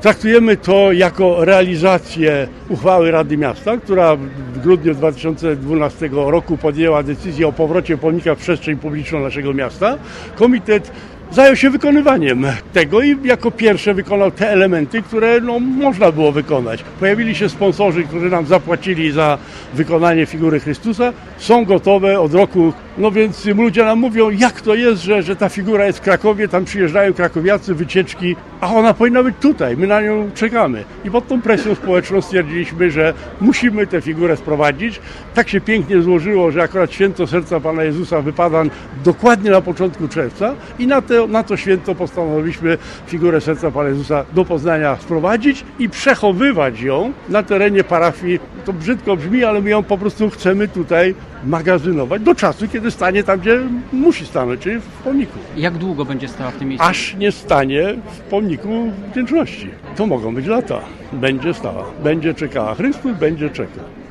Traktujemy to jako realizację uchwały Rady Miasta, która w grudniu 2012 roku podjęła decyzję o powrocie pomnika w przestrzeń publiczną naszego miasta. Komitet zajął się wykonywaniem tego i jako pierwsze wykonał te elementy, które można było wykonać. Pojawili się sponsorzy, którzy nam zapłacili za wykonanie figury Chrystusa. Są gotowe od roku, więc ludzie nam mówią, jak to jest, że ta figura jest w Krakowie, tam przyjeżdżają krakowiacy, wycieczki, a ona powinna być tutaj, my na nią czekamy. I pod tą presją społeczną stwierdziliśmy, że musimy tę figurę sprowadzić. Tak się pięknie złożyło, że akurat Święto Serca Pana Jezusa wypada dokładnie na początku czerwca i na to święto postanowiliśmy figurę Serca Pana Jezusa do Poznania sprowadzić i przechowywać ją na terenie parafii. To brzydko brzmi, ale my ją po prostu chcemy tutaj magazynować do czasu, kiedy stanie tam, gdzie musi stanąć, czyli w pomniku. Jak długo będzie stała w tym miejscu? Aż nie stanie w pomniku Wdzięczności. To mogą być lata. Będzie stała, będzie czekała. Chrystus będzie czekał.